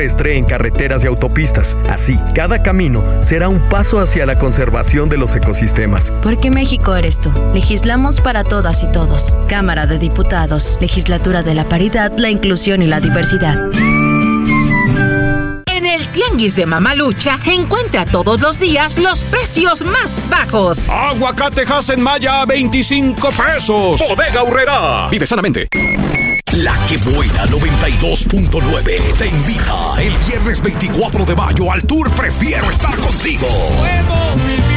en carreteras y autopistas. Así, cada camino será un paso hacia la conservación de los ecosistemas. Porque México eres tú. Legislamos para todas y todos. Cámara de Diputados. Legislatura de la Paridad, la Inclusión y la Diversidad. En el Tianguis de Mamalucha encuentra todos los días los precios más bajos. Aguacate Hasen Maya a 25 pesos. Bodega Aurrerá. Vive sanamente. La que buena 92.9 te invita el viernes 24 de mayo al tour Prefiero estar contigo.